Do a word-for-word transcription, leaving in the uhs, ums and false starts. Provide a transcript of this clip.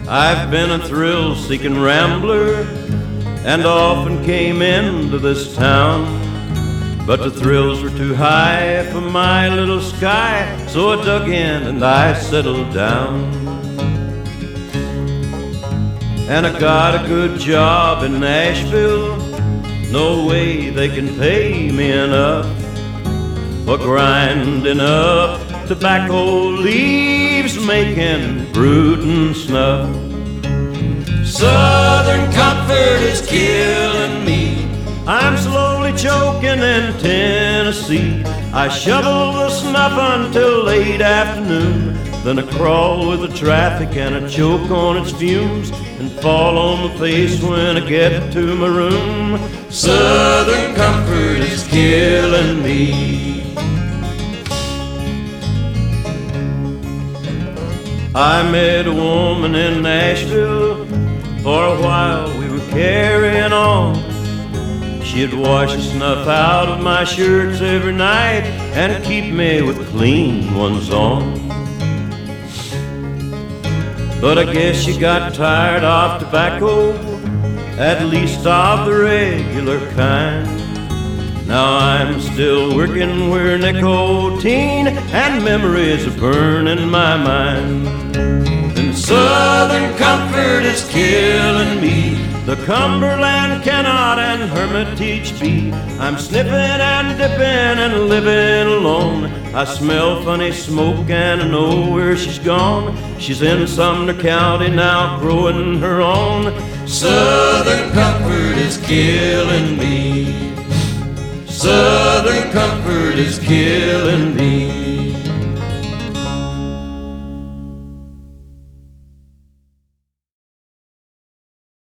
I've been a thrill-seeking rambler and often came into this town, but the thrills were too high for my little sky, so I dug in and I settled down. And I got a good job in Nashville. No way they can pay me enough for grinding up tobacco leaves, making Bruton snuff. Southern comfort is killing me. I'm slowly choking in Tennessee. I shovel the snuff until late afternoon, then I crawl with the traffic and I choke on its fumes and fall on my face when I get to my room. Southern comfort is killing me. I met a woman in Nashville. For a while we were carrying on. She'd wash the snuff out of my shirts every night and keep me with clean ones on. But I guess she got tired of tobacco, at least of the regular kind. Now I'm still working where nicotine and memories are burning my mind. And Southern comfort is killing me. The Cumberland cannot and Hermitage be. I'm sniffing and dipping and living alone. I smell funny smoke and I know where she's gone. She's in Sumner County now growing her own. Southern comfort is killing me. Southern comfort is killing me.